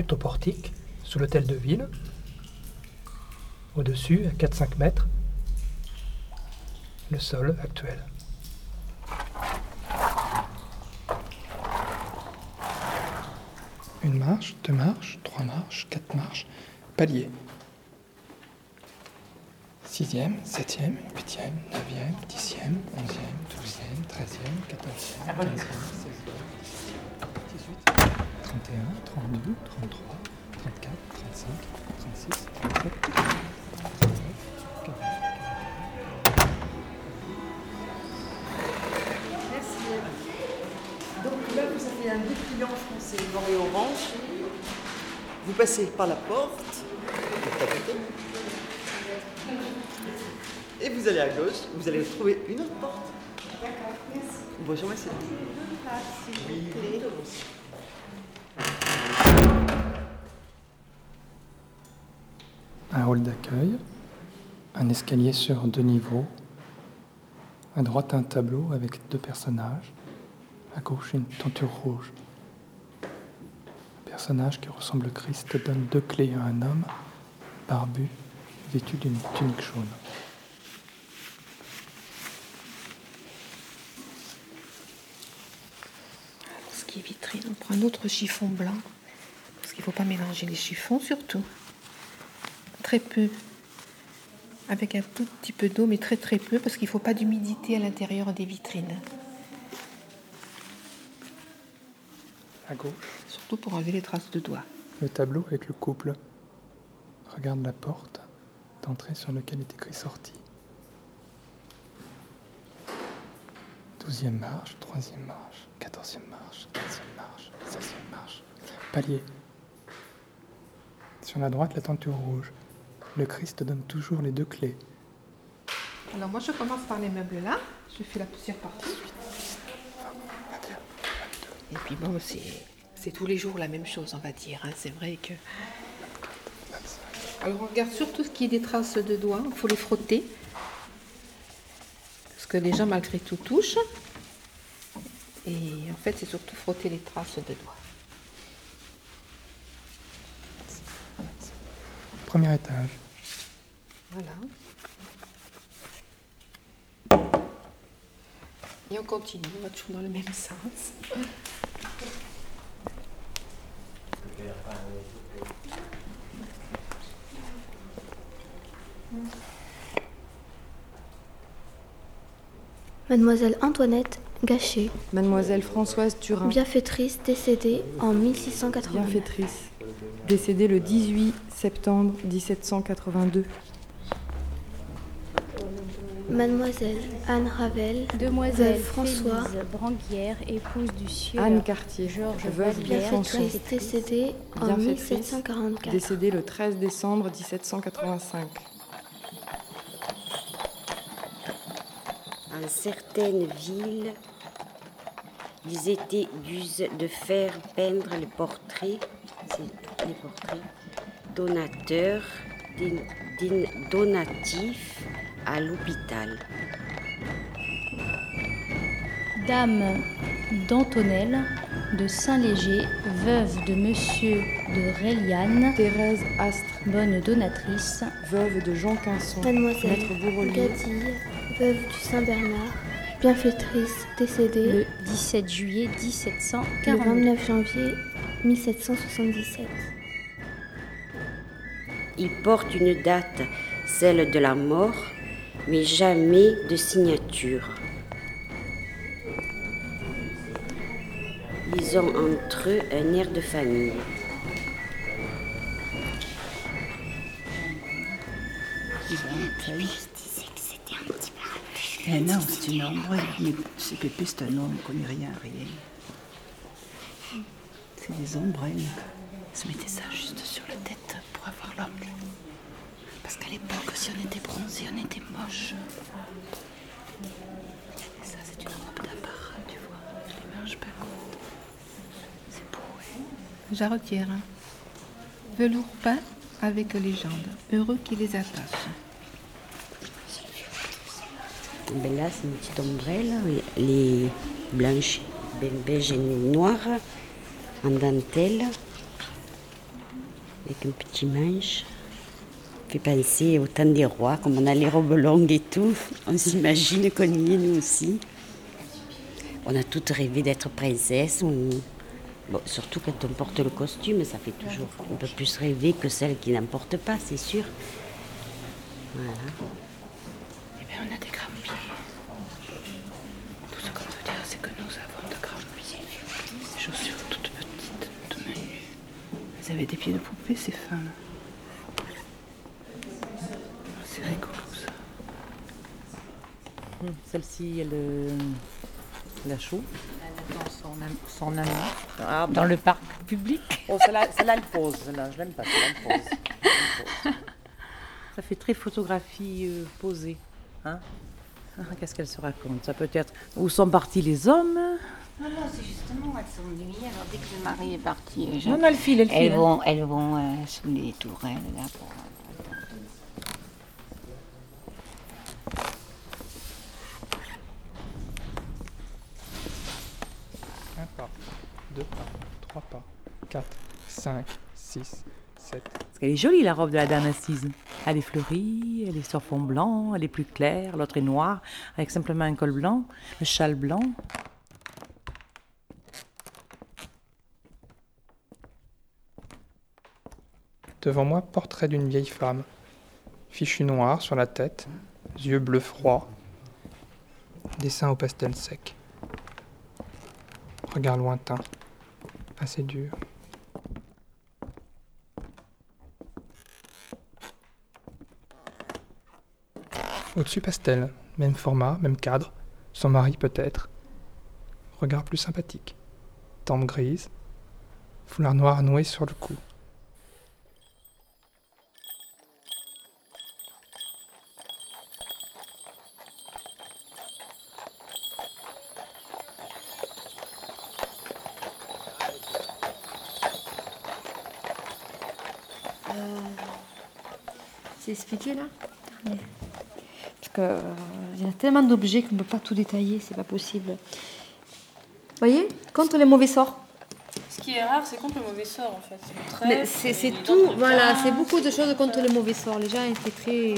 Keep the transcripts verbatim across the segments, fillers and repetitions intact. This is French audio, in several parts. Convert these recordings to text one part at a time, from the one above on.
cryptoportique sous l'hôtel de ville. Au-dessus, à quatre à cinq mètres, le sol actuel. Une marche, deux marches, trois marches, quatre marches, palier. Sixième, septième, huitième, neuvième, dixième, onzième, douzième, treizième, quatorzième, quinzième, seizième, dix-huit, trente et un, trente-deux, trente-trois, trente-quatre, trente-cinq, trente-six, trente-sept, trente-neuf, quarante. Merci. Donc là, vous avez un dépliant français noir et orange. Vous passez par la porte. Et vous allez à gauche, vous allez trouver une autre porte. D'accord, merci. Bonjour, monsieur. Un hall d'accueil, un escalier sur deux niveaux, à droite un tableau avec deux personnages, à gauche une tenture rouge. Un personnage qui ressemble au Christ donne deux clés à un homme, barbu, vêtu d'une tunique jaune. Pour ce qui est vitrine, on prend un autre chiffon blanc, parce qu'il ne faut pas mélanger les chiffons surtout. Très peu, avec un tout petit peu d'eau, mais très très peu, parce qu'il ne faut pas d'humidité à l'intérieur des vitrines. À gauche, Surtout pour enlever les traces de doigts. le tableau avec le couple. Regarde la porte d'entrée sur laquelle est écrit sortie. Douzième marche, troisième marche, quatorzième marche, quinzième marche, seizième marche. Palier. Sur la droite, la tenture rouge. Le Christ donne toujours les deux clés. Alors moi je commence par les meubles là, je fais la poussière partout. Et puis bon, c'est, c'est tous les jours la même chose, on va dire. Hein. C'est vrai que... Alors on regarde surtout ce qui est des traces de doigts, il faut les frotter. Parce que les gens malgré tout touchent. Et en fait c'est surtout frotter les traces de doigts. Premier étage. Voilà. Et on continue, on va toujours dans le même sens. Mademoiselle Antoinette Gachet, Mademoiselle Françoise Turin, bienfaitrice, décédée en mille six cent quatre-vingt. bienfaitrice, décédée le dix-huit septembre dix-sept cent quatre-vingt-deux. Mademoiselle Anne Ravel, Demoiselle veuve François, François Branguière, épouse du sieur Anne Cartier, Georges veuve de Vallière, François, bienfaitrice, décédée en mille sept bienfaitrice, cent quarante-quatre. décédée le treize décembre dix-sept cent quatre-vingt-cinq. En certaines villes, ils étaient d'use de faire peindre les portraits, c'est les portraits donateurs, din- din- donatifs à l'hôpital. Dame d'Antonelle de Saint-Léger, veuve de Monsieur de Réliane, Thérèse Astre, bonne donatrice, veuve de Jean Quinson, Mademoiselle maître Bourrelier, Gadille, veuve du Saint-Bernard, bienfaitrice, décédée le dix-sept juillet dix-sept cent le quarante-deux. vingt-neuf janvier mille sept cent soixante-dix-sept. Ils portent une date, celle de la mort, mais jamais de signature. Ils ont entre eux un air de famille. Eh non, c'est une ombre, mais c'est Pépé, c'est un homme, on connaît rien, rien. C'est des ombrelles. Se mettez ça juste sur la tête pour avoir l'ongle. Parce qu'à l'époque, si on était bronzé, on était moche. Et ça, c'est une robe d'apparat, tu vois. Je les mange pas courtes. C'est beau, hein. Jarretière. Hein. Velours peint avec légende. Heureux qui les attache. Ben là, c'est une petite ombrelle, les blanches, beige et noire, en dentelle. avec un petit manche. Fait penser au temps des rois, comme on a les robes longues et tout. On s'imagine qu'on y est, nous aussi. On a toutes rêvé d'être princesse. Ou... Bon, surtout quand on porte le costume, ça fait toujours un peu plus rêver que celle qui n'en porte pas, c'est sûr. Voilà. Eh bien, on a des grands pieds. Tout ce qu'on veut dire, c'est que nous avons de grands pieds. Des chaussures toutes petites, de main nue. Elles avaient des pieds de poupée, ces femmes. C'est rigolo, ça. Hum, Celle-ci, elle, euh, elle a chaud. Elle attend son, am- son ami Ah, dans le parc public. Oh, celle-là, celle-là, elle pose. Celle-là, je l'aime pas, celle-là, elle pose. Elle pose. Ça fait très photographie euh, posée. Hein. Qu'est-ce qu'elle se raconte? Ça peut être où sont partis les hommes? Non, non, c'est justement, elles s'ennuient. Alors, dès que le mari est parti, euh, Non, non, elle file, elle file. elles hein. vont, elles vont euh, sous les tourelles, là, pour... Un pas, deux pas, trois pas, quatre, cinq, six, sept. Parce qu'elle est jolie, la robe de la dame assise. Elle est fleurie, elle est sur fond blanc, elle est plus claire, l'autre est noire, avec simplement un col blanc, le châle blanc. Devant moi, portrait d'une vieille femme. Fichu noir sur la tête, yeux bleus froids, dessin au pastel sec. Regard lointain, assez dur. Au-dessus pastel, même format, même cadre, son mari peut-être. Regard plus sympathique, tempe grise, foulard noir noué sur le cou. C'est expliqué là? Parce que euh, il y a tellement d'objets qu'on ne peut pas tout détailler, c'est pas possible. Vous voyez, contre les mauvais sorts. Ce qui est rare, c'est contre le mauvais sort en fait. C'est Mais C'est c'est tout, voilà, c'est beaucoup de choses contre les mauvais sorts. Les gens étaient très.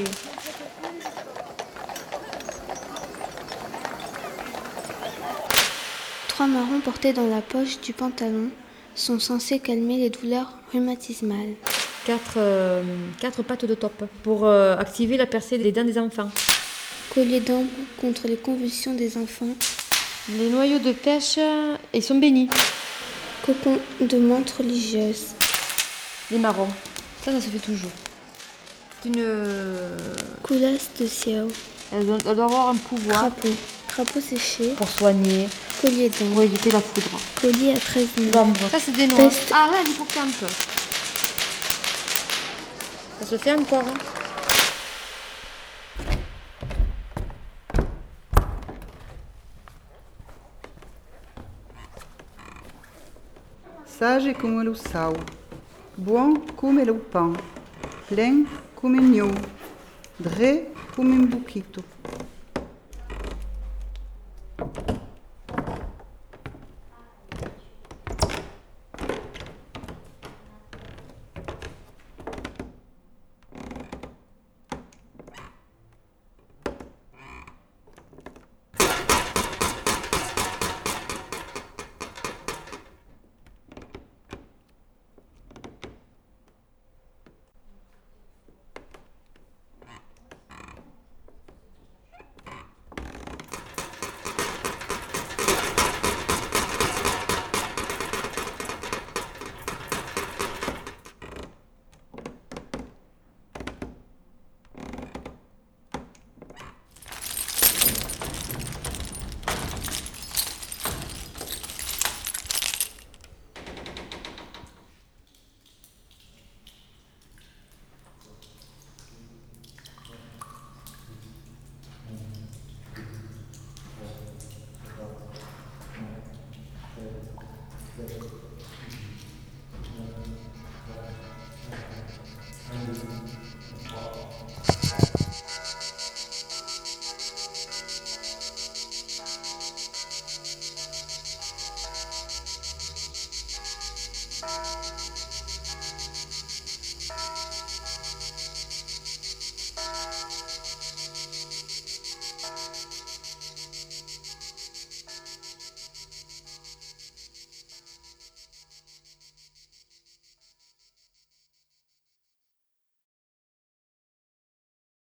Trois marrons portés dans la poche du pantalon sont censés calmer les douleurs rhumatismales. Quatre, euh, quatre pattes de top pour euh, activer la percée des dents des enfants. Collier d'ambre contre les convulsions des enfants. Les noyaux de pêche, ils sont bénis. Cocon de menthe religieuse. Les marrons, ça, ça se fait toujours. C'est une. euh, Coulasse de ciel. Elle doit, elle doit avoir un pouvoir. Crapaud. Crapaud séché. Pour soigner. Collier d'ambre. Pour éviter la foudre. Collier à treize mille. Ça, c'est des noix. Peste. Ah, là, elle est portée un peu. Ça se fait encore. Hein. Sage come lo sal, buon come lo pan, plein come un gno, dre come un buchito.